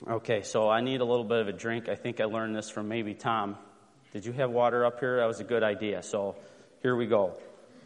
Okay, so I need a little bit of a drink. I think I learned this from maybe Tom. Did you have water up here? That was a good idea. So here we go.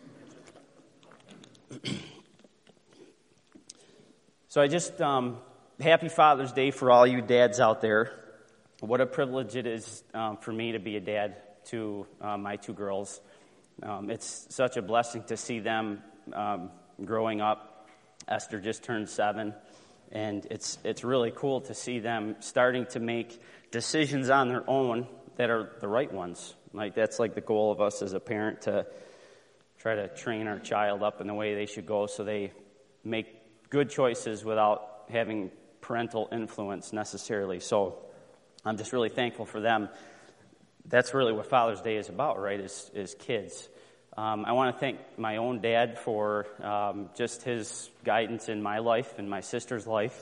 So happy Father's Day for all you dads out there. What a privilege it is for me to be a dad to my two girls. It's such a blessing to see them growing up. Esther just turned 7, and it's really cool to see them starting to make decisions on their own that are the right ones. Like that's like the goal of us as a parent, to try to train our child up in the way they should go so they make good choices without having parental influence necessarily. So I'm just really thankful for them. That's really what Father's Day is about, right, is kids. I want to thank my own dad for just his guidance in my life and my sister's life.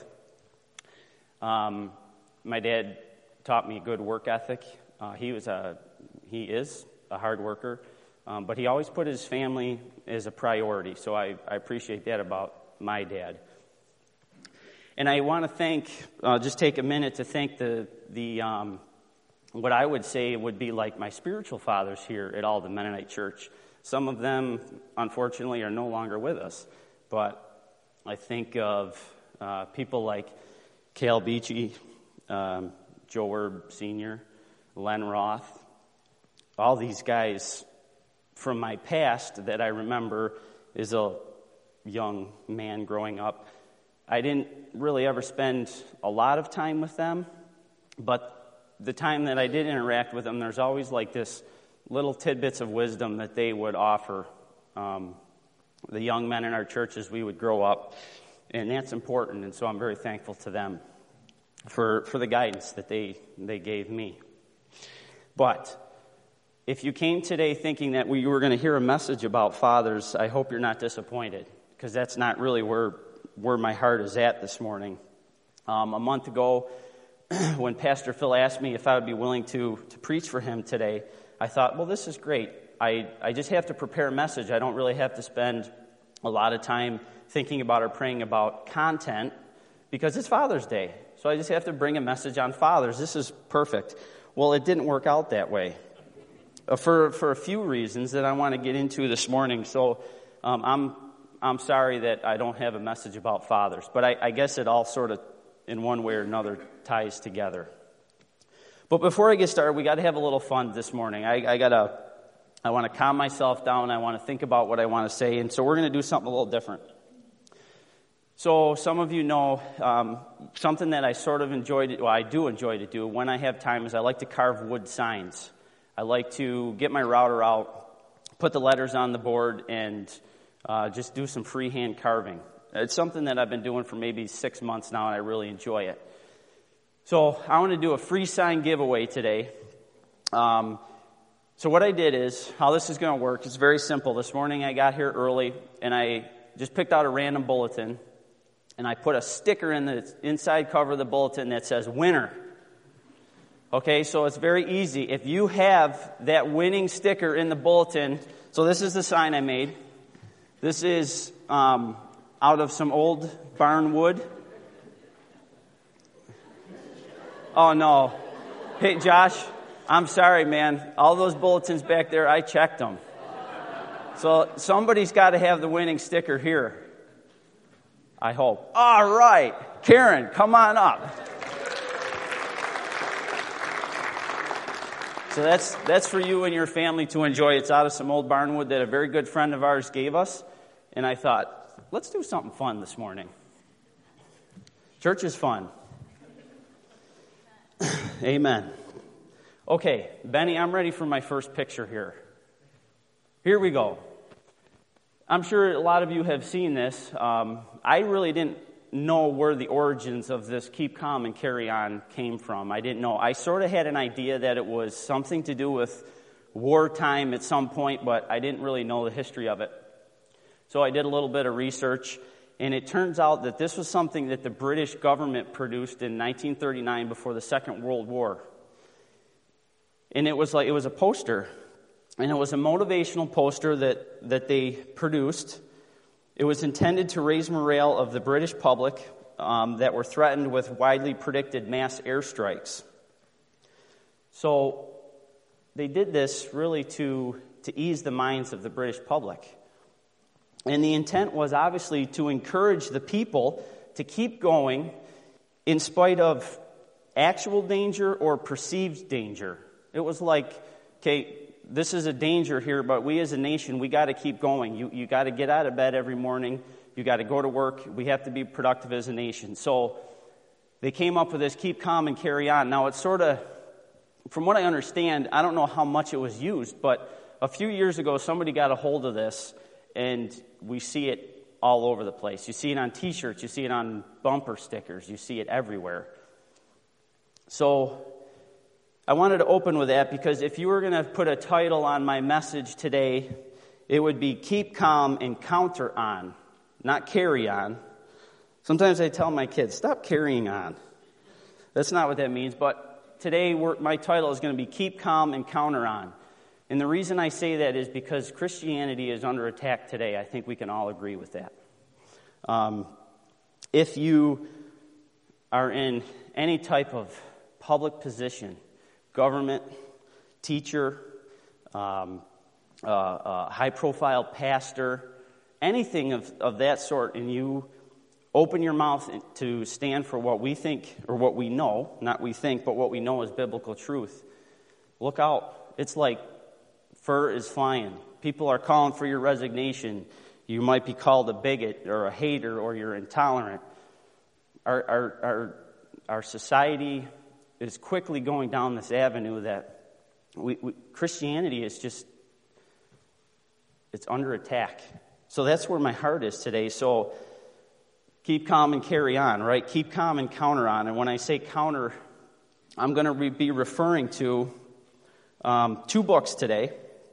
My dad taught me good work ethic. He is a hard worker, but he always put his family as a priority. So I appreciate that about my dad. And I want to just take a minute to thank the what I would say would be like my spiritual fathers here at Alden Mennonite Church. Some of them, unfortunately, are no longer with us. But I think of people like Cale Beachy, Joe Erb Sr., Len Roth, all these guys from my past that I remember as a young man growing up. I didn't really ever spend a lot of time with them, but the time that I did interact with them, there's always like this little tidbits of wisdom that they would offer the young men in our church as we would grow up, and that's important, and so I'm very thankful to them for the guidance that they gave me. But if you came today thinking that you were going to hear a message about fathers, I hope you're not disappointed, because that's not really where my heart is at this morning. A month ago, when Pastor Phil asked me if I would be willing to preach for him today, I thought, well, this is great. I just have to prepare a message. I don't really have to spend a lot of time thinking about or praying about content because it's Father's Day. So I just have to bring a message on fathers. This is perfect. Well, it didn't work out that way for a few reasons that I want to get into this morning. So I'm sorry that I don't have a message about fathers, but I guess it all sort of, in one way or another, ties together. But before I get started, we got to have a little fun this morning. I want to calm myself down. I want to think about what I want to say, and so we're going to do something a little different. So some of you know something that I sort of I do enjoy to do when I have time is I like to carve wood signs. I like to get my router out, put the letters on the board, and just do some freehand carving. It's something that I've been doing for maybe 6 months now, and I really enjoy it. So I want to do a free sign giveaway today. So what I did is, how this is going to work, it's very simple. This morning I got here early, and I just picked out a random bulletin, and I put a sticker in the inside cover of the bulletin that says winner. Okay, so it's very easy. If you have that winning sticker in the bulletin, so this is the sign I made. This is out of some old barn wood. Oh, no. Hey, Josh, I'm sorry, man. All those bulletins back there, I checked them. So somebody's got to have the winning sticker here. I hope. All right. Karen, come on up. So that's for you and your family to enjoy. It's out of some old barnwood that a very good friend of ours gave us. And I thought, let's do something fun this morning. Church is fun. Amen. Okay, Benny, I'm ready for my first picture here. Here we go. I'm sure a lot of you have seen this. I really didn't know where the origins of this Keep Calm and Carry On came from. I didn't know. I sort of had an idea that it was something to do with wartime at some point, but I didn't really know the history of it. So I did a little bit of research, and it turns out that this was something that the British government produced in 1939 before the Second World War. And it was a poster, and it was a motivational poster that they produced. It was intended to raise morale of the British public that were threatened with widely predicted mass airstrikes. So they did this really to ease the minds of the British public. And the intent was obviously to encourage the people to keep going in spite of actual danger or perceived danger. It was like, okay, this is a danger here, but we as a nation, we got to keep going. You got to get out of bed every morning. You got to go to work. We have to be productive as a nation. So they came up with this, keep calm and carry on. Now, it's sort of, from what I understand, I don't know how much it was used, but a few years ago, somebody got a hold of this, and we see it all over the place. You see it on T-shirts. You see it on bumper stickers. You see it everywhere. So I wanted to open with that because if you were going to put a title on my message today, it would be Keep Calm and Counter On, not Carry On. Sometimes I tell my kids, stop carrying on. That's not what that means, but today my title is going to be Keep Calm and Counter On. And the reason I say that is because Christianity is under attack today. I think we can all agree with that. If you are in any type of public position, government, teacher, high-profile pastor, anything of that sort, and you open your mouth to stand for what we think, or what we know, not we think, but what we know is biblical truth, look out. It's like fur is flying. People are calling for your resignation. You might be called a bigot or a hater or you're intolerant. Our society is quickly going down this avenue that Christianity is just, it's under attack. So that's where my heart is today. So keep calm and carry on, right? Keep calm and counter on. And when I say counter, I'm going to be referring to two books today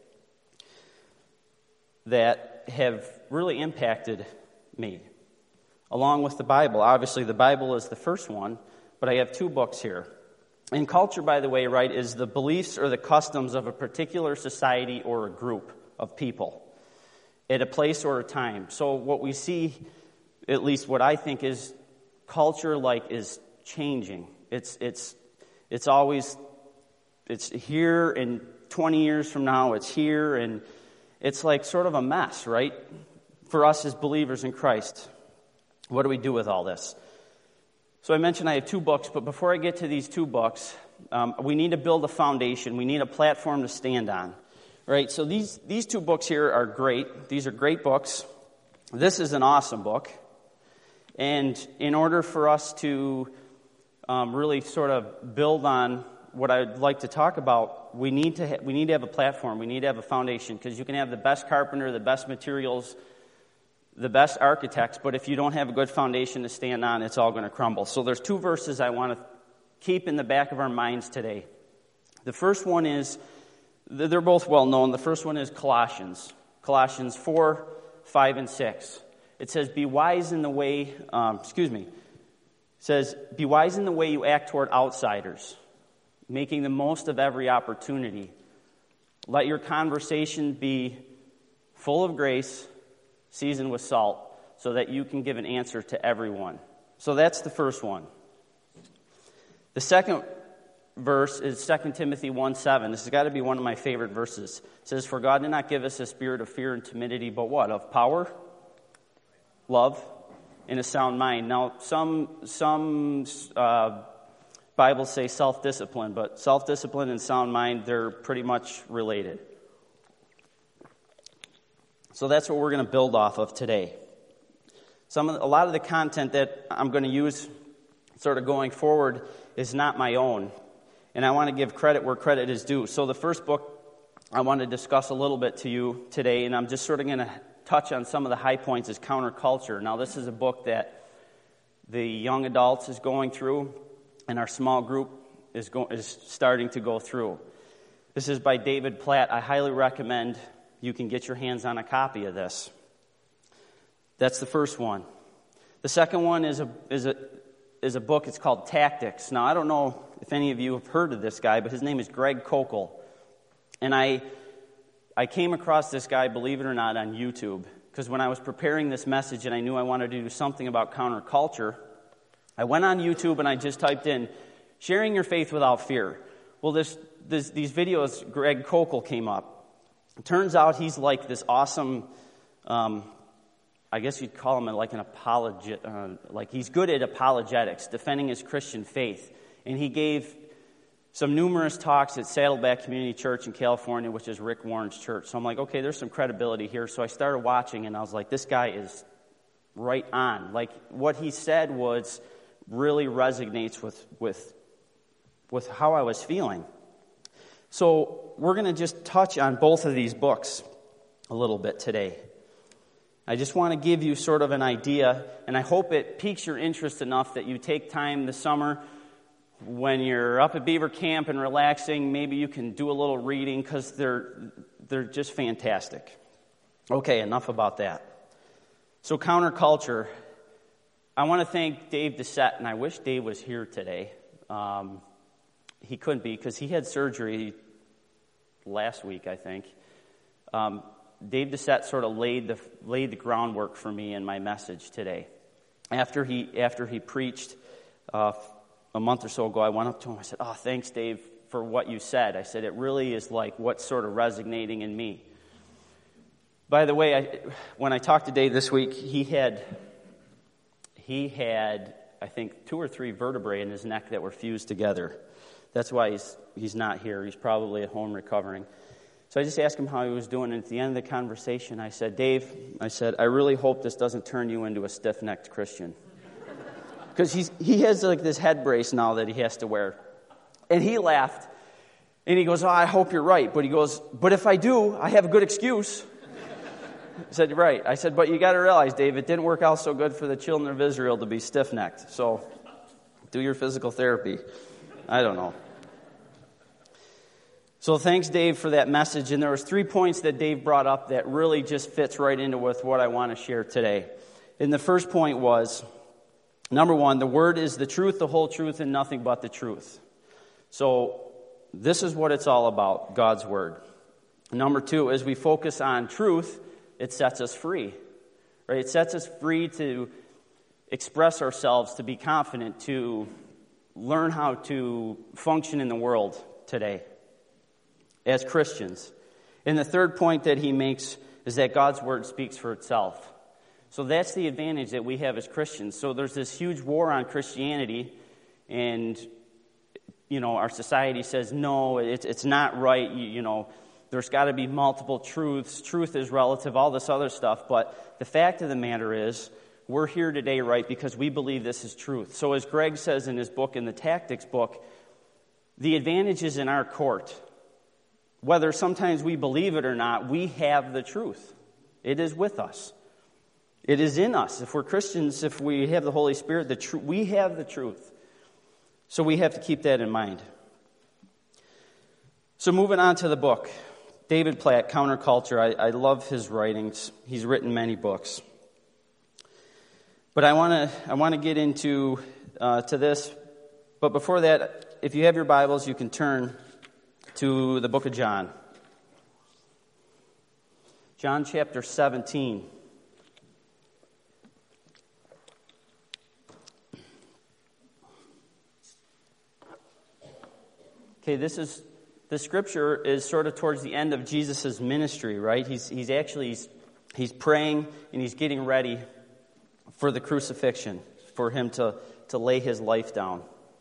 that have really impacted me, along with the Bible. Obviously, the Bible is the first one, but I have two books here. And culture, by the way, right, is the beliefs or the customs of a particular society or a group of people at a place or a time. So what we see, at least what I think, is culture is changing. It's always, it's here, and 20 years from now it's here, and it's like sort of a mess, right? For us as believers in Christ. What do we do with all this? So I mentioned I have two books, but before I get to these two books, we need to build a foundation. We need a platform to stand on, right? So these two books here are great. These are great books. This is an awesome book. And in order for us to really sort of build on what I'd like to talk about, we need to have a platform. We need to have a foundation, because you can have the best carpenter, the best materials, the best architects, but if you don't have a good foundation to stand on, it's all going to crumble. So there's two verses I want to keep in the back of our minds today. The first one is, they're both well known. The first one is Colossians 4, 5, and 6. It says, be wise in the way you act toward outsiders, making the most of every opportunity. Let your conversation be full of grace, seasoned with salt, so that you can give an answer to everyone. So that's the first one. The second verse is 2 Timothy 1:7. This has got to be one of my favorite verses. It says, for God did not give us a spirit of fear and timidity, but what? Of power, love, and a sound mind. Now, some Bibles say self-discipline, but self-discipline and sound mind, they're pretty much related. So that's what we're going to build off of today. A lot of the content that I'm going to use sort of going forward is not my own, and I want to give credit where credit is due. So the first book I want to discuss a little bit to you today, and I'm just sort of going to touch on some of the high points, is Counterculture. Now, this is a book that the young adults is going through, and our small group is starting to go through. This is by David Platt. I highly recommend you can get your hands on a copy of this. That's the first one. The second one is a book. It's called Tactics. Now, I don't know if any of you have heard of this guy, but his name is Greg Koukl. And I came across this guy, believe it or not, on YouTube, because when I was preparing this message and I knew I wanted to do something about counterculture, I went on YouTube and I just typed in, sharing your faith without fear. Well, these videos, Greg Koukl came up. It turns out he's like this awesome, I guess you'd call him like an apologist, like he's good at apologetics, defending his Christian faith. And he gave some numerous talks at Saddleback Community Church in California, which is Rick Warren's church. So I'm like, okay, there's some credibility here. So I started watching, and I was like, this guy is right on. Like, what he said really resonates with how I was feeling. So we're going to just touch on both of these books a little bit today. I just want to give you sort of an idea, and I hope it piques your interest enough that you take time this summer when you're up at Beaver Camp and relaxing. Maybe you can do a little reading because they're just fantastic. Okay, enough about that. So counterculture. I want to thank Dave Dissett, and I wish Dave was here today. He couldn't be because he had surgery last week, I think. Dave Dissett sort of laid the groundwork for me in my message today. After he preached a month or so ago, I went up to him. I said, "Oh, thanks, Dave, for what you said." I said, "It really is like what's sort of resonating in me." By the way, when I talked to Dave this week, he had I think 2 or 3 vertebrae in his neck that were fused together. That's why he's not here. He's probably at home recovering. So I just asked him how he was doing, and at the end of the conversation, I said, "Dave," I really hope this doesn't turn you into a stiff-necked Christian. Because he has like this head brace now that he has to wear. And he laughed, and he goes, "Oh, I hope you're right." But he goes, "But if I do, I have a good excuse." I said, "Right." I said, "But you got to realize, Dave, it didn't work out so good for the children of Israel to be stiff-necked. So do your physical therapy." I don't know. So thanks, Dave, for that message. And there was 3 points that Dave brought up that really just fits right into with what I want to share today. And the first point was, number 1, the Word is the truth, the whole truth, and nothing but the truth. So this is what it's all about, God's Word. Number 2, as we focus on truth, it sets us free. Right? It sets us free to express ourselves, to be confident, to learn how to function in the world today as Christians. And the third point that he makes is that God's Word speaks for itself. So that's the advantage that we have as Christians. So there's this huge war on Christianity, and, our society says, no, it's not right, there's got to be multiple truths, truth is relative, all this other stuff. But the fact of the matter is, we're here today, right, because we believe this is truth. So as Greg says in his book, in the Tactics book, the advantage is in our court. Whether sometimes we believe it or not, we have the truth. It is with us. It is in us. If we're Christians, if we have the Holy Spirit, we have the truth. So we have to keep that in mind. So moving on to the book. David Platt, Counterculture. I love his writings. He's written many books. But I want to get into to this. But before that, if you have your Bibles, you can turn to the book of John. John chapter 17. Okay, the scripture is sort of towards the end of Jesus' ministry, right? He's praying and he's getting ready for the crucifixion, for him to lay his life down.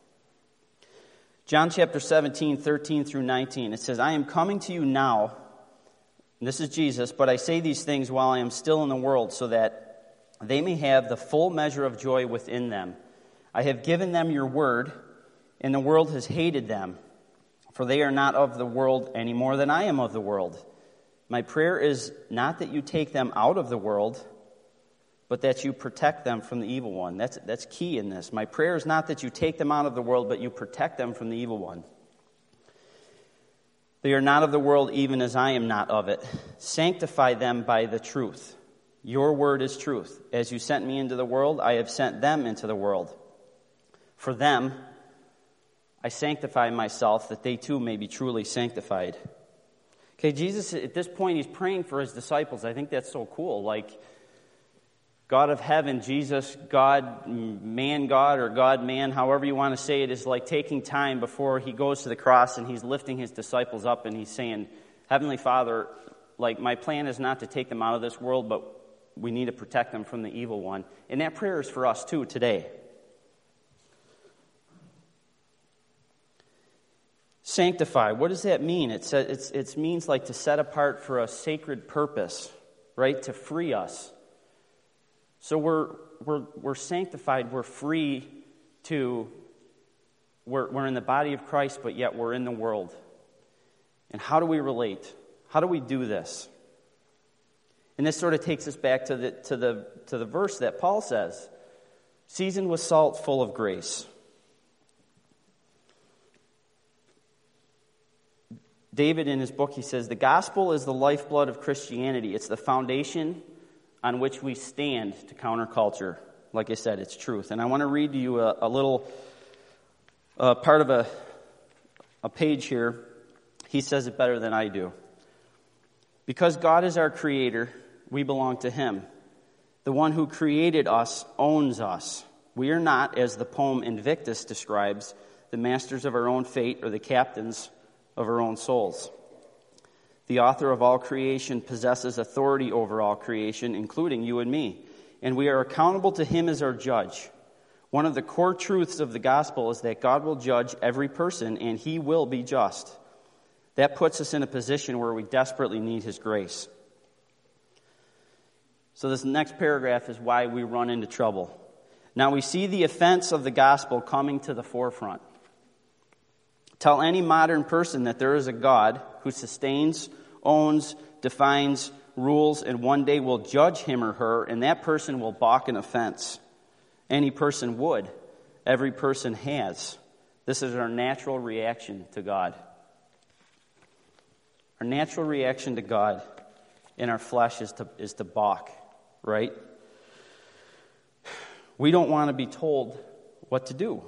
John chapter 17, 13 through 19, it says, "I am coming to you now," and this is Jesus, "but I say these things while I am still in the world, so that they may have the full measure of joy within them. I have given them your word, and the world has hated them, for they are not of the world any more than I am of the world. My prayer is not that you take them out of the world, but that you protect them from the evil one." That's key in this. My prayer is not that you take them out of the world, but you protect them from the evil one. "They are not of the world, even as I am not of it. Sanctify them by the truth. Your word is truth. As you sent me into the world, I have sent them into the world. For them, I sanctify myself, that they too may be truly sanctified." Okay, Jesus, at this point, he's praying for his disciples. I think that's so cool. Like, God of heaven, Jesus, God, man God, or God man, however you want to say it, is like taking time before he goes to the cross and he's lifting his disciples up and he's saying, Heavenly Father, like my plan is not to take them out of this world, but we need to protect them from the evil one. And that prayer is for us too today. Sanctify, what does that mean? It means like to set apart for a sacred purpose, right? To free us. So we're sanctified, we're free to, we're in the body of Christ, but yet we're in the world. And how do we relate? How do we do this? And this sort of takes us back to the verse that Paul says, seasoned with salt, full of grace. David, in his book, he says, the gospel is the lifeblood of Christianity. It's the foundation on which we stand to counter culture. Like I said, it's truth. And I want to read to you a little part of a page here. He says it better than I do. Because God is our creator, we belong to him. The one who created us owns us. We are not, as the poem Invictus describes, the masters of our own fate or the captains of our own souls. The author of all creation possesses authority over all creation, including you and me, and we are accountable to him as our judge. One of the core truths of the gospel is that God will judge every person, and he will be just. That puts us in a position where we desperately need his grace. So this next paragraph is why we run into trouble. Now we see the offense of the gospel coming to the forefront. Tell any modern person that there is a God who sustains, owns, defines, rules, and one day will judge him or her, and that person will balk an offense. Any person would. Every person has. This is our natural reaction to God. Our natural reaction to God in our flesh is to balk, right? We don't want to be told what to do.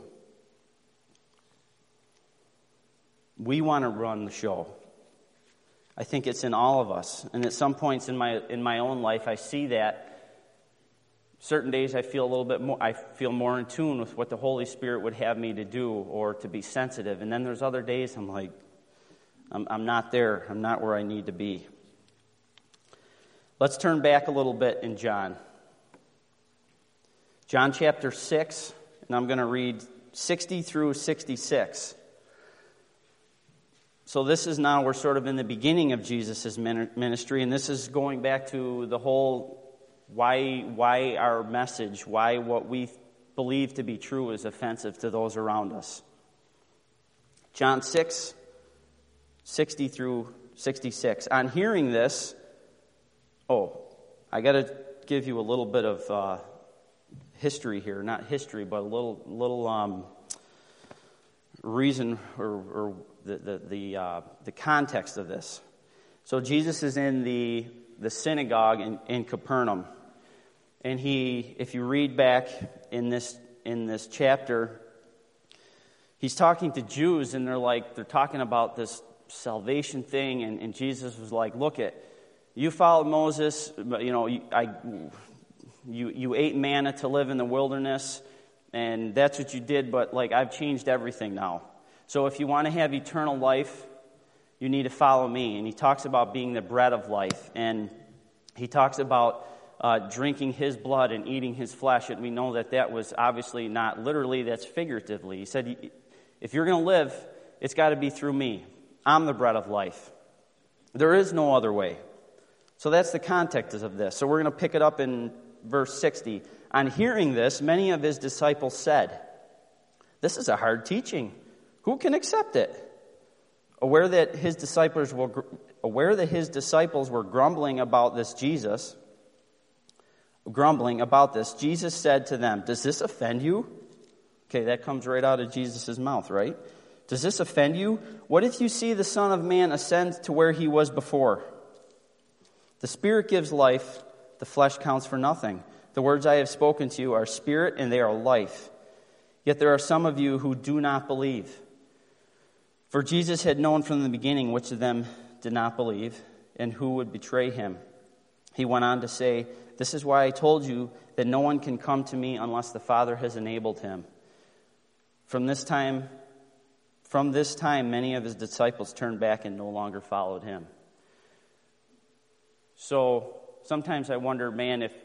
We want to run the show. I think it's in all of us. And at some points in my own life, I see that. Certain days I feel more in tune with what the Holy Spirit would have me to do or to be sensitive. And then there's other days I'm like, I'm not there. I'm not where I need to be. Let's turn back a little bit in John. John chapter 6, and I'm going to read 60 through 66. So this is now, we're sort of in the beginning of Jesus' ministry, and this is going back to the whole why our message, why what we believe to be true is offensive to those around us. John 6, 60 through 66. On hearing this, I got to give you a little bit of history here. Not history, but a little reason or the context of this. So Jesus is in the synagogue in Capernaum, and if you read back in this chapter, he's talking to Jews, and they're talking about this salvation thing, and Jesus was like, "Look you followed Moses, you ate manna to live in the wilderness, and that's what you did. But I've changed everything now." So if you want to have eternal life, you need to follow me. And he talks about being the bread of life. And he talks about drinking his blood and eating his flesh. And we know that was obviously not literally, that's figuratively. He said, if you're going to live, it's got to be through me. I'm the bread of life. There is no other way. So that's the context of this. So we're going to pick it up in verse 60. On hearing this, many of his disciples said, "This is a hard teaching. Who can accept it?" Aware that his disciples were grumbling about this, Jesus said to them, "Does this offend you?" Okay, that comes right out of Jesus' mouth, right? "Does this offend you? What if you see the Son of Man ascend to where he was before? The Spirit gives life, the flesh counts for nothing. The words I have spoken to you are spirit and they are life. Yet there are some of you who do not believe." For Jesus had known from the beginning which of them did not believe and who would betray him. He went on to say, "This is why I told you that no one can come to me unless the Father has enabled him." From this time, many of his disciples turned back and no longer followed him. So sometimes I wonder, man, if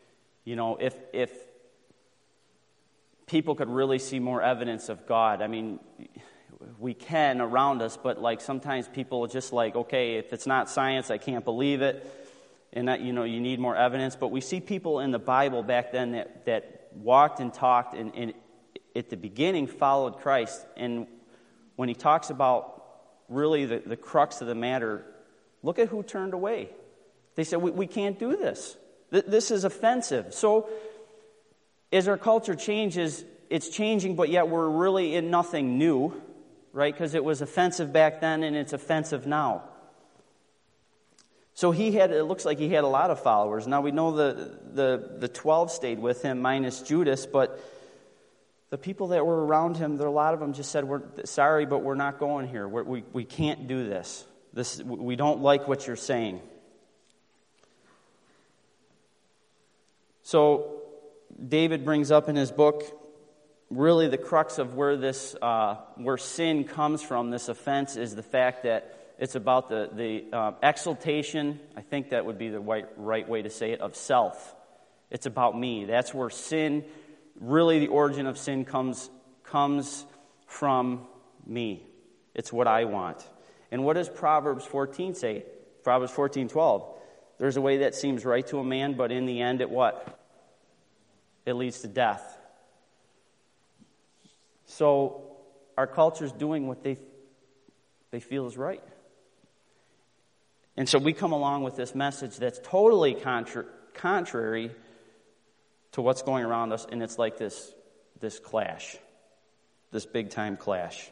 people could really see more evidence of God. I mean, we can around us, but like sometimes people are just like, okay, if it's not science, I can't believe it, and that you need more evidence. But we see people in the Bible back then that walked and talked and at the beginning followed Christ. And when he talks about really the crux of the matter, look at who turned away. They said, we can't do this. This is offensive. So as our culture changes, it's changing, but yet we're really in nothing new, right? Because it was offensive back then and it's offensive now. So it looks like he had a lot of followers. Now we know the 12 stayed with him minus Judas, but the people that were around him, a lot of them just said, "We're sorry, but we're not going here. We can't do this. We don't like what you're saying." So David brings up in his book really the crux of where sin comes from. This offense is the fact that it's about the exaltation. I think that would be the right way to say it, of self. It's about me. That's where sin. Really, the origin of sin comes from me. It's what I want. And what does Proverbs 14 say? Proverbs 14:12. There's a way that seems right to a man, but in the end, it leads to death. So our culture's doing what they feel is right. And so we come along with this message that's totally contrary to what's going around us, and it's like this clash, this big-time clash.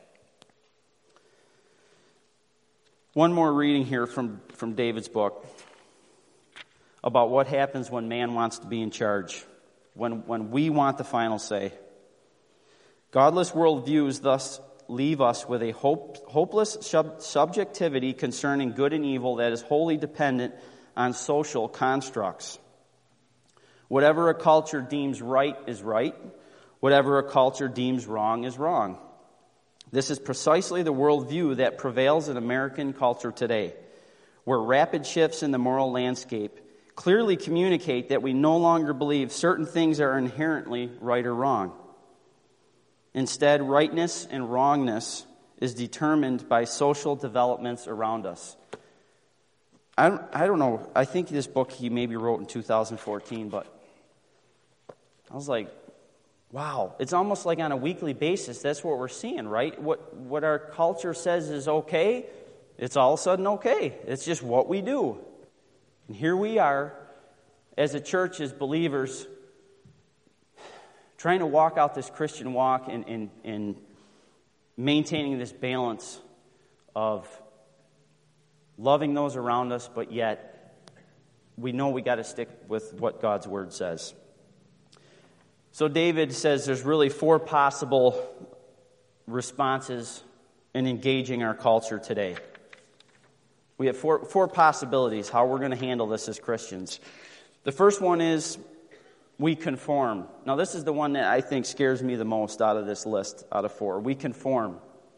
One more reading here from David's book about what happens when man wants to be in charge, when we want the final say. Godless worldviews thus leave us with a hopeless subjectivity concerning good and evil that is wholly dependent on social constructs. Whatever a culture deems right is right. Whatever a culture deems wrong is wrong. This is precisely the worldview that prevails in American culture today, where rapid shifts in the moral landscape clearly communicate that we no longer believe certain things are inherently right or wrong. Instead, rightness and wrongness is determined by social developments around us. I don't know. I think this book he maybe wrote in 2014, but I was like, wow. It's almost like on a weekly basis, that's what we're seeing, right? What our culture says is okay, it's all of a sudden okay. It's just what we do. And here we are, as a church, as believers, trying to walk out this Christian walk and maintaining this balance of loving those around us, but yet we know we got to stick with what God's Word says. So David says there's really 4 possible responses in engaging our culture today. We have four possibilities how we're going to handle this as Christians. The first one is we conform. Now this is the one that I think scares me the most out of this list, out of 4. We conform.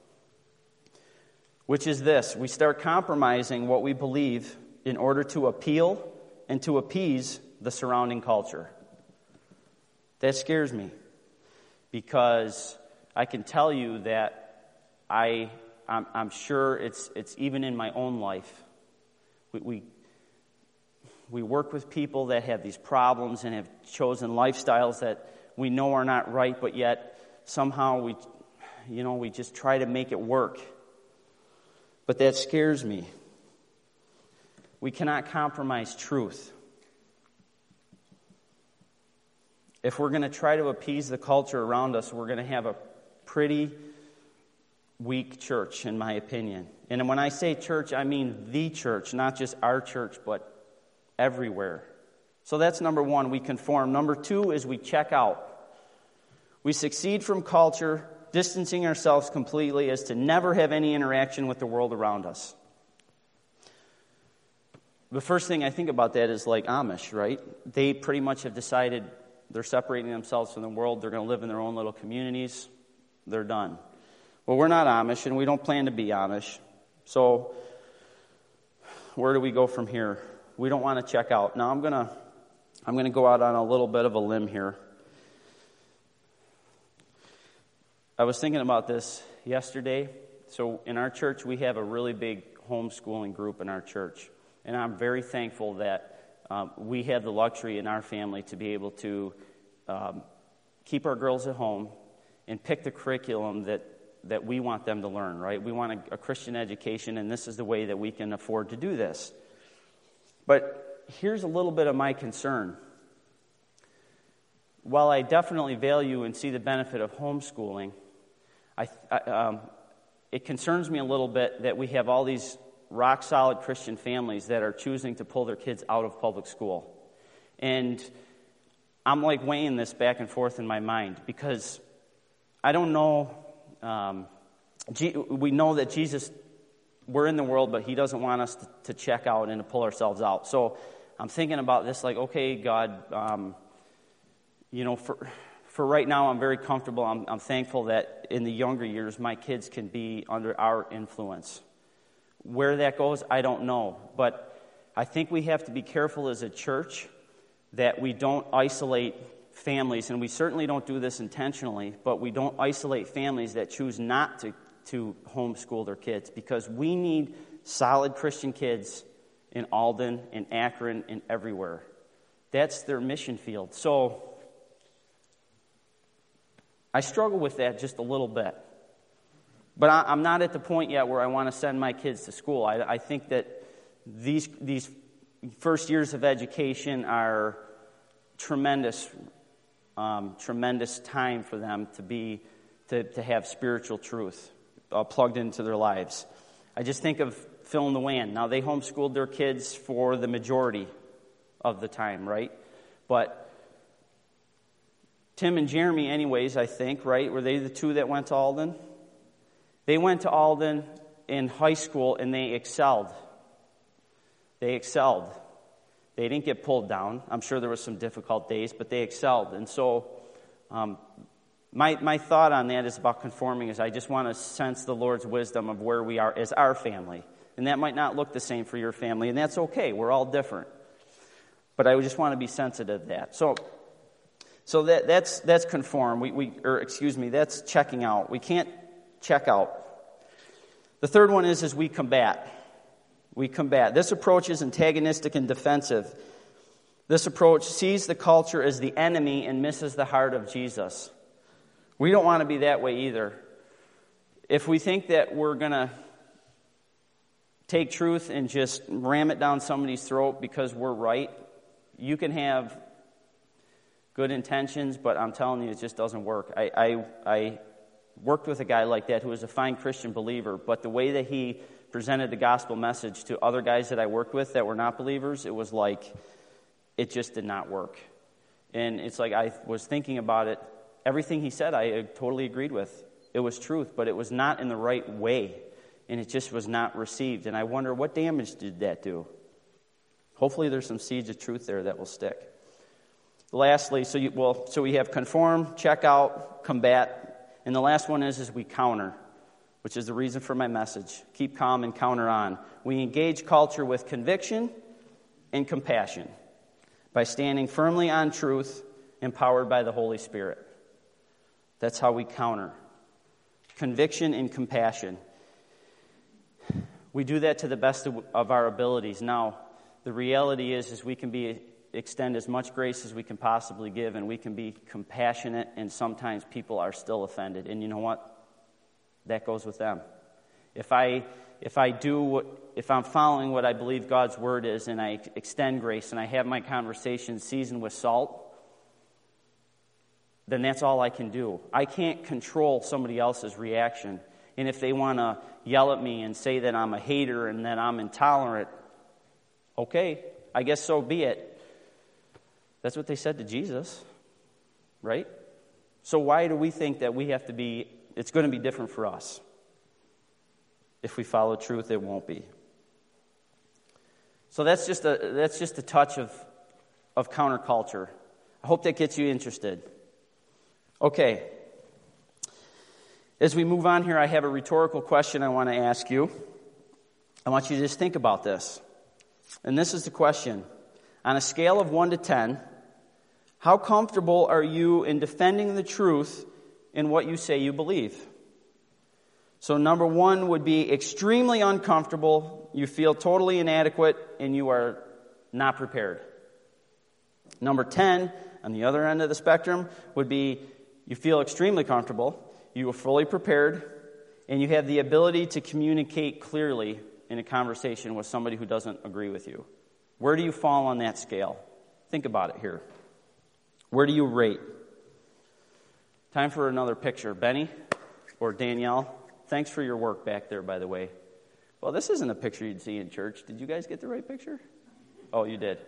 Which is this: we start compromising what we believe in order to appeal and to appease the surrounding culture. That scares me, because I can tell you that I'm sure it's even in my own life. We work with people that have these problems and have chosen lifestyles that we know are not right, but yet somehow we just try to make it work. But that scares me. We cannot compromise truth. If we're going to try to appease the culture around us, we're going to have a pretty weak church, in my opinion. And when I say church, I mean the church, not just our church, but everywhere. So that's number 1, we conform. Number 2 is we check out. We succeed from culture, distancing ourselves completely as to never have any interaction with the world around us. the first thing I think about that is like Amish, right? They pretty much have decided they're separating themselves from the world. They're going to live in their own little communities. They're done. Well, we're not Amish, and we don't plan to be Amish. So where do we go from here? We don't want to check out. Now I'm going to go out on a little bit of a limb here. I was thinking about this yesterday. So in our church, we have a really big homeschooling group in our church. And I'm very thankful that we have the luxury in our family to be able to keep our girls at home and pick the curriculum that we want them to learn, right? We want a Christian education, and this is the way that we can afford to do this. But here's a little bit of my concern. While I definitely value and see the benefit of homeschooling, it concerns me a little bit that we have all these rock-solid Christian families that are choosing to pull their kids out of public school. And I'm like weighing this back and forth in my mind because I don't know. We know that Jesus, we're in the world, but he doesn't want us to check out and to pull ourselves out. So I'm thinking about this like, okay, God, for right now, I'm very comfortable. I'm thankful that in the younger years, my kids can be under our influence. Where that goes, I don't know. But I think we have to be careful as a church that we don't isolate families, and we certainly don't do this intentionally, but we don't isolate families that choose not to homeschool their kids, because we need solid Christian kids in Alden, in Akron, and everywhere. That's their mission field. So I struggle with that just a little bit. But I'm not at the point yet where I want to send my kids to school. I think that these first years of education are tremendous time for them to have spiritual truth plugged into their lives. I just think of Phil and Luann. Now, they homeschooled their kids for the majority of the time, right? But Tim and Jeremy, anyways, I think, right? Were they the two that went to Alden? They went to Alden in high school, and they excelled. They excelled. They didn't get pulled down. I'm sure there were some difficult days, but they excelled. And so my thought on that is about conforming is I just want to sense the Lord's wisdom of where we are as our family. And that might not look the same for your family, and that's okay. We're all different. But I just want to be sensitive to that. So that's conform. That's checking out. We can't check out. The third one is we combat. We combat. This approach is antagonistic and defensive. This approach sees the culture as the enemy and misses the heart of Jesus. We don't want to be that way either. If we think that we're going to take truth and just ram it down somebody's throat because we're right, you can have good intentions, but I'm telling you, it just doesn't work. I worked with a guy like that who was a fine Christian believer, but the way that he presented the gospel message to other guys that I worked with that were not believers, it was like, it just did not work. And it's like I was thinking about it. Everything he said, I totally agreed with. It was truth, but it was not in the right way, and it just was not received. And I wonder, what damage did that do? Hopefully there's some seeds of truth there that will stick. Lastly, so we have conform, check out, combat. And the last one is we counter, which is the reason for my message. Keep calm and counter on. We engage culture with conviction and compassion by standing firmly on truth, empowered by the Holy Spirit. That's how we counter. Conviction and compassion. We do that to the best of our abilities. Now, the reality is we can extend as much grace as we can possibly give, and we can be compassionate, and sometimes people are still offended. And you know what? That goes with them. If I'm following what I believe God's word is, and I extend grace, and I have my conversation seasoned with salt, then that's all I can do. I can't control somebody else's reaction. And if they want to yell at me and say that I'm a hater and that I'm intolerant, okay, I guess so be it. That's what they said to Jesus, right? So why do we think that it's going to be different for us? If we follow truth, it won't be. So that's just a touch of counterculture. I hope that gets you interested. Okay. As we move on here, I have a rhetorical question I want to ask you. I want you to just think about this. And this is the question. On a scale of 1 to 10, how comfortable are you in defending the truth in what you say you believe? So number 1 would be extremely uncomfortable, you feel totally inadequate, and you are not prepared. Number 10, on the other end of the spectrum, would be you feel extremely comfortable, you are fully prepared, and you have the ability to communicate clearly in a conversation with somebody who doesn't agree with you. Where do you fall on that scale? Think about it here. Where do you rate? Time for another picture. Benny or Danielle, thanks for your work back there, by the way. Well, this isn't a picture you'd see in church. Did you guys get the right picture? Oh, you did.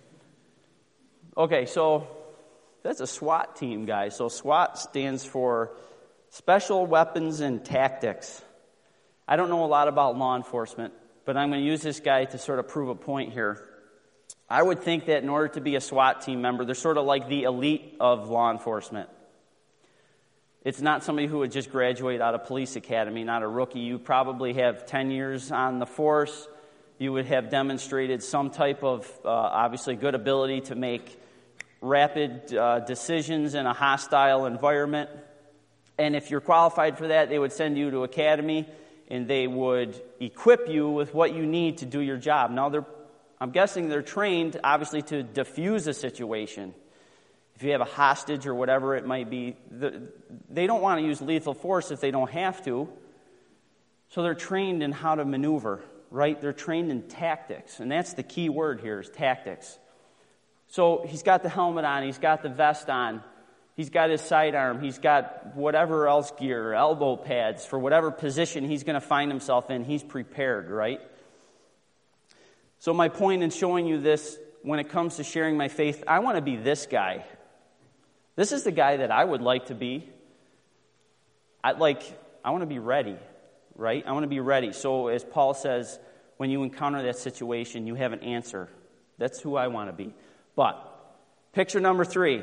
Okay, so that's a SWAT team, guys. So SWAT stands for Special Weapons and Tactics. I don't know a lot about law enforcement, but I'm going to use this guy to sort of prove a point here. I would think that in order to be a SWAT team member, they're sort of like the elite of law enforcement. It's not somebody who would just graduate out of police academy, not a rookie. You probably have 10 years on the force. You would have demonstrated some type of, obviously, good ability to make rapid decisions in a hostile environment. And if you're qualified for that, they would send you to academy, and they would equip you with what you need to do your job. Now, I'm guessing they're trained, obviously, to diffuse a situation. If you have a hostage or whatever it might be, they don't want to use lethal force if they don't have to. So they're trained in how to maneuver, right? They're trained in tactics, and that's the key word here is tactics. So he's got the helmet on, he's got the vest on, he's got his sidearm, he's got whatever else gear, elbow pads, for whatever position he's going to find himself in, he's prepared, right? So my point in showing you this, when it comes to sharing my faith, I want to be this guy. This is the guy that I would like to be. I want to be ready, right? I want to be ready. So as Paul says, when you encounter that situation, you have an answer. That's who I want to be. But picture number 3.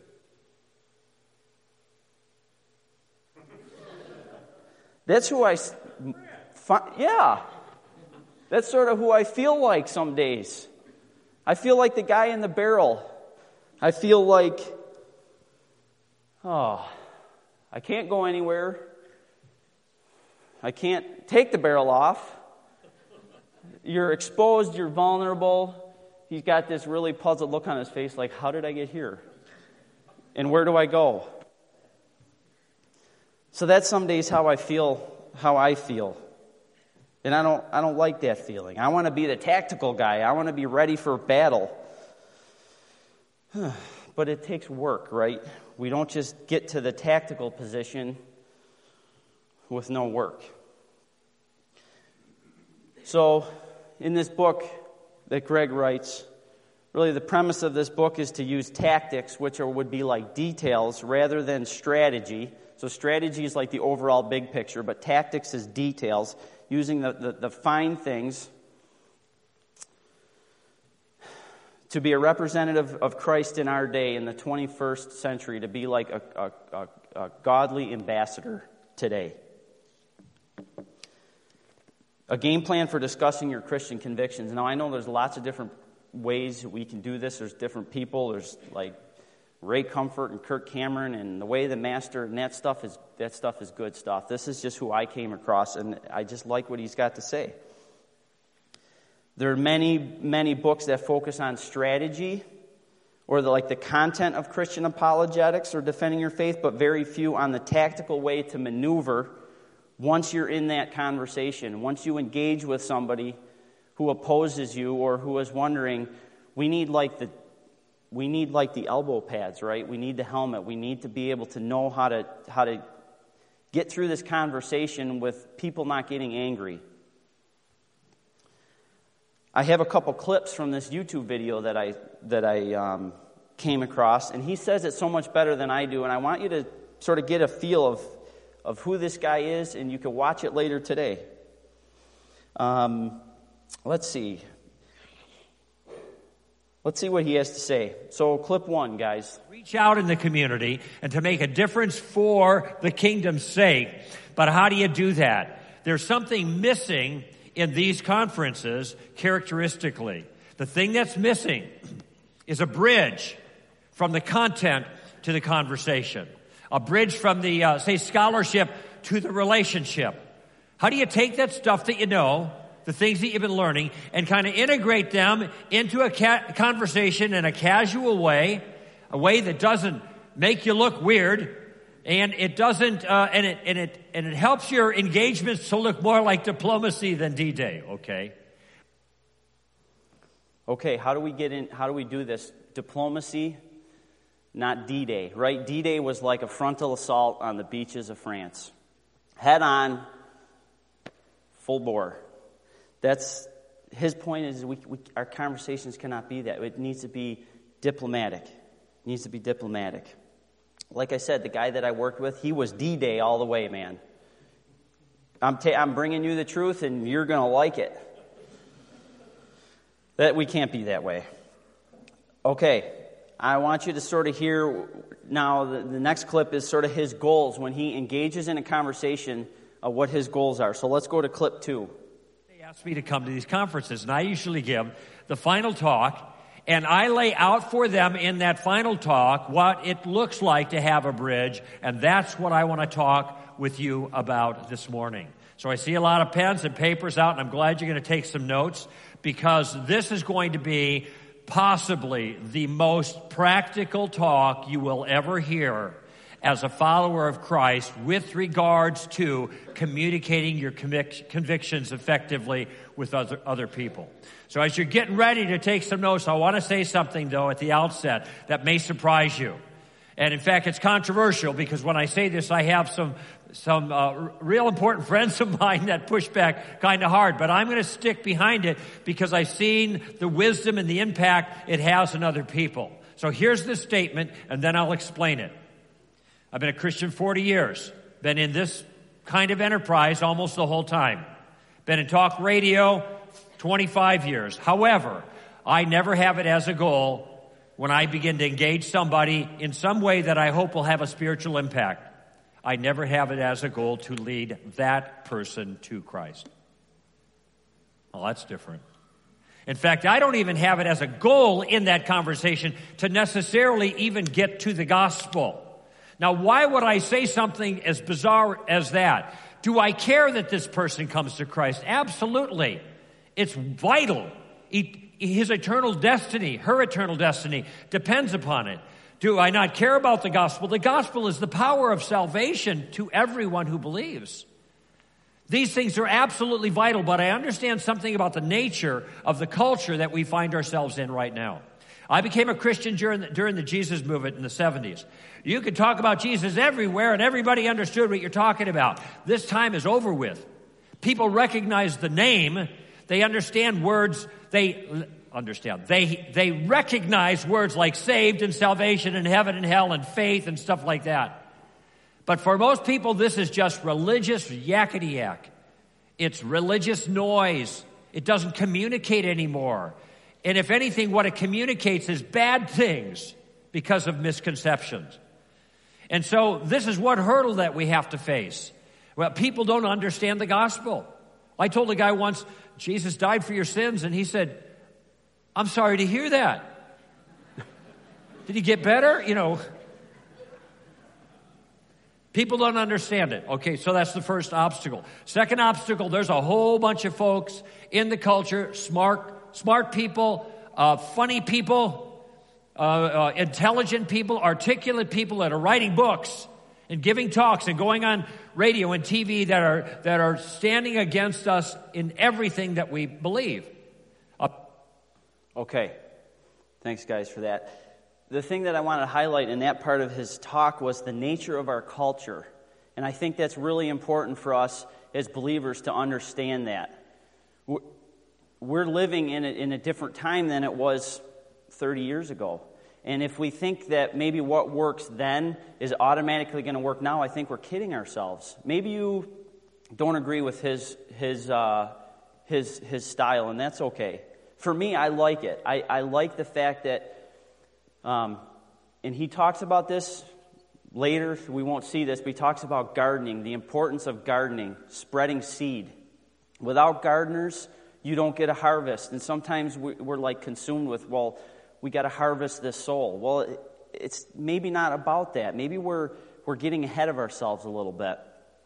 That's who that's sort of who I feel like some days. I feel like the guy in the barrel. I feel like, I can't go anywhere. I can't take the barrel off. You're exposed, you're vulnerable. He's got this really puzzled look on his face like, how did I get here? And where do I go? So that's some days how I feel. And I don't like that feeling. I want to be the tactical guy. I want to be ready for battle. But it takes work, right? We don't just get to the tactical position with no work. So, in this book that Greg writes, really the premise of this book is to use tactics, which would be like details, rather than strategy. So strategy is like the overall big picture, but tactics is details, using the fine things to be a representative of Christ in our day, in the 21st century, to be like a godly ambassador today. A game plan for discussing your Christian convictions. Now, I know there's lots of different ways we can do this. There's different people. There's like Ray Comfort and Kirk Cameron and the Way of the Master, and that stuff is good stuff. This is just who I came across, and I just like what he's got to say. There are many, many books that focus on strategy or the content of Christian apologetics or defending your faith, but very few on the tactical way to maneuver once you're in that conversation. Once you engage with somebody who opposes you or who is wondering, we need the elbow pads, right? We need the helmet. We need to be able to know how to get through this conversation with people not getting angry. I have a couple clips from this YouTube video that I came across, and he says it so much better than I do, and I want you to sort of get a feel of who this guy is, and you can watch it later today. Let's see. Let's see what he has to say. So clip 1, guys. Reach out in the community and to make a difference for the kingdom's sake. But how do you do that? There's something missing in these conferences characteristically. The thing that's missing is a bridge from the content to the conversation. A bridge from the, say, scholarship to the relationship. How do you take that stuff that you know, the things that you've been learning, and kind of integrate them into a conversation in a casual way, a way that doesn't make you look weird, and it doesn't, and it helps your engagements to look more like diplomacy than D-Day, okay? Okay, how do we do this? Diplomacy, not D-Day, right? D-Day was like a frontal assault on the beaches of France. Head on, full bore. That's his point is our conversations cannot be that. It needs to be diplomatic. It needs to be diplomatic. Like I said, the guy that I worked with, he was D-Day all the way, man. I'm bringing you the truth, and you're going to like it. That we can't be that way. Okay, I want you to sort of hear now. The next clip is sort of his goals when he engages in a conversation of what his goals are. So let's go to clip 2. Asked me to come to these conferences, and I usually give the final talk, and I lay out for them in that final talk what it looks like to have a bridge, and that's what I want to talk with you about this morning. So I see a lot of pens and papers out, and I'm glad you're going to take some notes, because this is going to be possibly the most practical talk you will ever hear as a follower of Christ with regards to communicating your convictions effectively with other people. So as you're getting ready to take some notes, I want to say something, though, at the outset that may surprise you. And in fact, it's controversial because when I say this, I have some real important friends of mine that push back kind of hard. But I'm going to stick behind it because I've seen the wisdom and the impact it has on other people. So here's the statement, and then I'll explain it. I've been a Christian 40 years. Been in this kind of enterprise almost the whole time. Been in talk radio 25 years. However, I never have it as a goal when I begin to engage somebody in some way that I hope will have a spiritual impact. I never have it as a goal to lead that person to Christ. Well, that's different. In fact, I don't even have it as a goal in that conversation to necessarily even get to the gospel. Now, why would I say something as bizarre as that? Do I care that this person comes to Christ? Absolutely. It's vital. His eternal destiny, her eternal destiny, depends upon it. Do I not care about the gospel? The gospel is the power of salvation to everyone who believes. These things are absolutely vital, but I understand something about the nature of the culture that we find ourselves in right now. I became a Christian during the Jesus movement in the 70s. You could talk about Jesus everywhere, and everybody understood what you're talking about. This time is over with. People recognize the name. They understand words. They recognize words like saved and salvation and heaven and hell and faith and stuff like that. But for most people, this is just religious yakety-yak. It's religious noise. It doesn't communicate anymore. And if anything, what it communicates is bad things because of misconceptions. And so this is one hurdle that we have to face. Well, people don't understand the gospel. I told a guy once, Jesus died for your sins, and he said, I'm sorry to hear that. Did he get better? People don't understand it. Okay, so that's the first obstacle. Second obstacle, there's a whole bunch of folks in the culture, smart people, funny people, intelligent people, articulate people that are writing books and giving talks and going on radio and TV that are standing against us in everything that we believe. Okay. Thanks, guys, for that. The thing that I wanted to highlight in that part of his talk was the nature of our culture. And I think that's really important for us as believers to understand that. We're living in a different time than it was 30 years ago. And if we think that maybe what works then is automatically going to work now, I think we're kidding ourselves. Maybe you don't agree with his style, and that's okay. for me, I like it. I like the fact that, and he talks about this later, we won't see this, but he talks about gardening, the importance of gardening, spreading seed. Without gardeners, you don't get a harvest. And sometimes we're like consumed with, well, we got to harvest this soul. Well, it's maybe not about that. Maybe we're getting ahead of ourselves a little bit.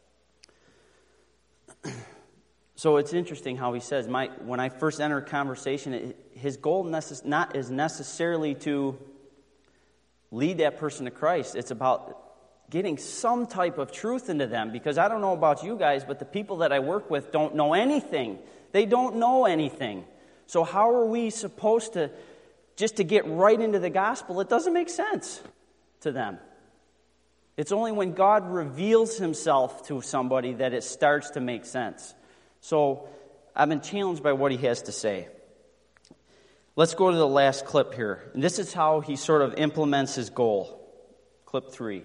So it's interesting how he says, when I first enter a conversation, his goal is necessarily to lead that person to Christ. It's about getting some type of truth into them, because I don't know about you guys, but the people that I work with don't know anything. They don't know anything. So how are we supposed to, just to get right into the gospel? It doesn't make sense to them. It's only when God reveals himself to somebody that it starts to make sense. So I've been challenged by what he has to say. Let's go to the last clip here. And this is how he sort of implements his goal. Clip 3.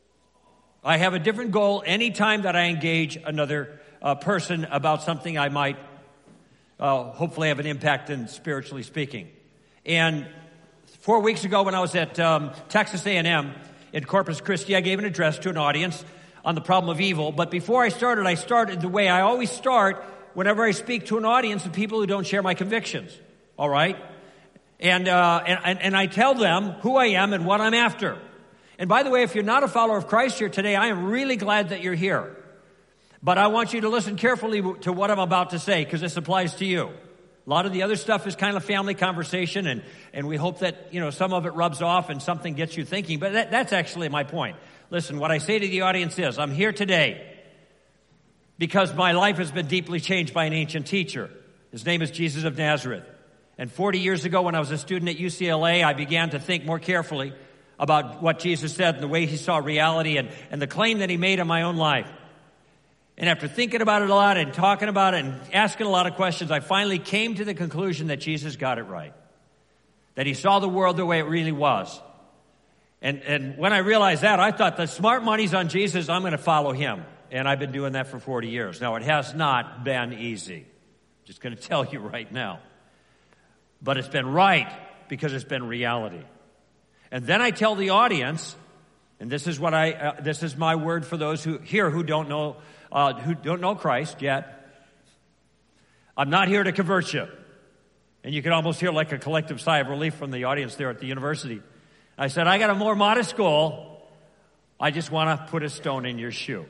I have a different goal anytime that I engage another person about something I might hopefully have an impact in, spiritually speaking. And 4 weeks ago when I was at Texas A&M in Corpus Christi, I gave an address to an audience on the problem of evil. But before I started the way I always start whenever I speak to an audience of people who don't share my convictions. All right? And I tell them who I am and what I'm after. And by the way, if you're not a follower of Christ here today, I am really glad that you're here. But I want you to listen carefully to what I'm about to say, because this applies to you. A lot of the other stuff is kind of family conversation, and we hope that, some of it rubs off and something gets you thinking. But that's actually my point. Listen, what I say to the audience is, I'm here today because my life has been deeply changed by an ancient teacher. His name is Jesus of Nazareth. And 40 years ago, when I was a student at UCLA, I began to think more carefully about what Jesus said and the way he saw reality and the claim that he made in my own life. And after thinking about it a lot and talking about it and asking a lot of questions, I finally came to the conclusion that Jesus got it right. That he saw the world the way it really was. And when I realized that, I thought the smart money's on Jesus, I'm going to follow him. And I've been doing that for 40 years. Now, it has not been easy. Just going to tell you right now. But it's been right because it's been reality. And then I tell the audience, and this is this is my word for those who don't know Christ yet. I'm not here to convert you. And you can almost hear like a collective sigh of relief from the audience there at the university. I said, I got a more modest goal. I just want to put a stone in your shoe.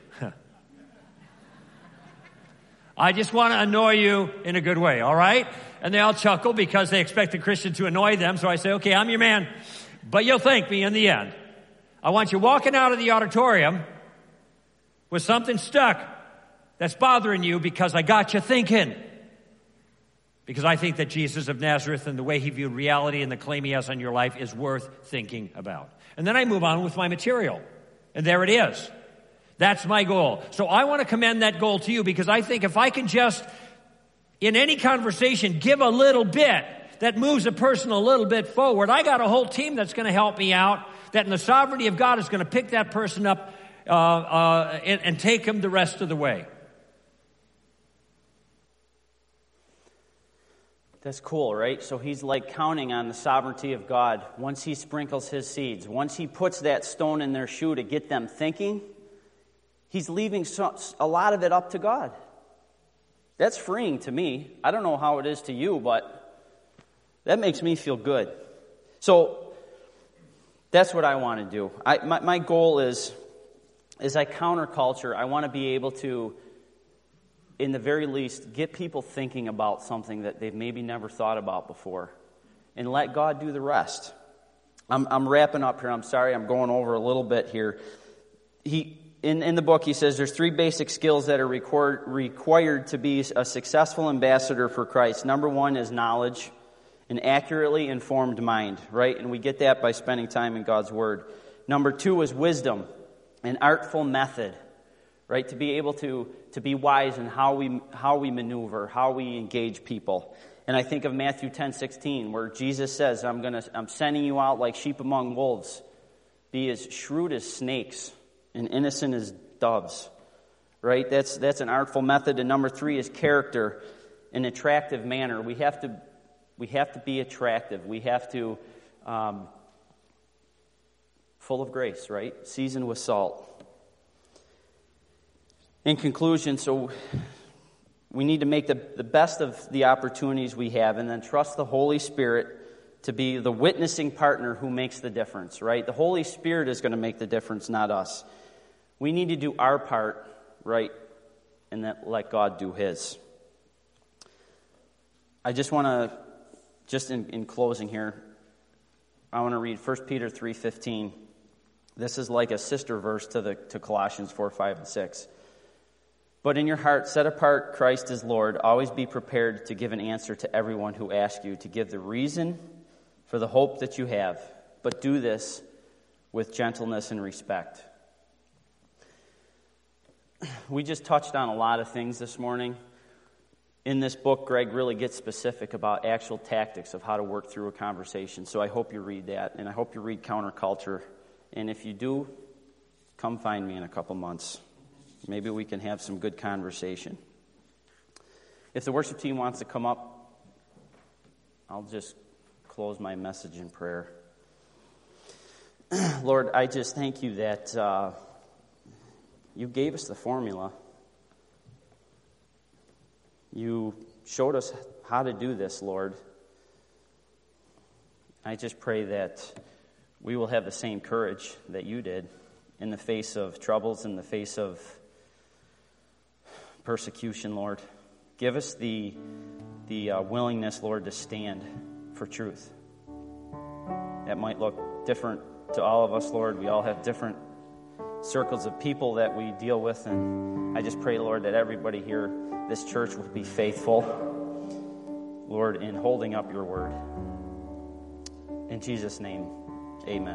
I just want to annoy you in a good way, all right? And they all chuckle because they expect a Christian to annoy them. So I say, okay, I'm your man, but you'll thank me in the end. I want you walking out of the auditorium with something stuck that's bothering you because I got you thinking. Because I think that Jesus of Nazareth and the way he viewed reality and the claim he has on your life is worth thinking about. And then I move on with my material. And there it is. That's my goal. So I want to commend that goal to you, because I think if I can just, in any conversation, give a little bit that moves a person a little bit forward, I got a whole team that's going to help me out, that in the sovereignty of God is going to pick that person up and take him the rest of the way. That's cool, right? So he's like counting on the sovereignty of God. Once he sprinkles his seeds, once he puts that stone in their shoe to get them thinking, he's leaving a lot of it up to God. That's freeing to me. I don't know how it is to you, but that makes me feel good. So that's what I want to do. My goal is, as I counter culture, I want to be able to, in the very least, get people thinking about something that they've maybe never thought about before, and let God do the rest. I'm wrapping up here. I'm sorry I'm going over a little bit here. In the book, he says there's 3 basic skills that are required to be a successful ambassador for Christ. Number 1 is knowledge, an accurately informed mind, right? And we get that by spending time in God's Word. Number 2 is wisdom, an artful method, right? To be able to be wise in how we maneuver, how we engage people. And I think of Matthew 10:16, where Jesus says, I'm sending you out like sheep among wolves. Be as shrewd as snakes and innocent as doves, right? That's an artful method. And number 3 is character, an attractive manner. We have to we have to be attractive. We have to, full of grace, right? Seasoned with salt. In conclusion, so we need to make the best of the opportunities we have and then trust the Holy Spirit to be the witnessing partner who makes the difference, right? The Holy Spirit is going to make the difference, not us. We need to do our part, right, and then let God do His. I just want to, just in closing here, I want to read 1 Peter 3:15. This is like a sister verse to Colossians 4, 5, and 6. But in your heart, set apart Christ as Lord. Always be prepared to give an answer to everyone who asks you, to give the reason for the hope that you have. But do this with gentleness and respect. We just touched on a lot of things this morning. In this book, Greg really gets specific about actual tactics of how to work through a conversation. So I hope you read that, and I hope you read Counterculture. And if you do, come find me in a couple months. Maybe we can have some good conversation. If the worship team wants to come up, I'll just close my message in prayer. Lord, I just thank you that you gave us the formula. You showed us how to do this, Lord. I just pray that we will have the same courage that you did in the face of troubles, in the face of persecution, Lord. Give us the willingness, Lord, to stand for truth. That might look different to all of us, Lord. We all have different circles of people that we deal with, and I just pray, Lord, that everybody here, this church, will be faithful, Lord, in holding up your word. In Jesus' name, amen.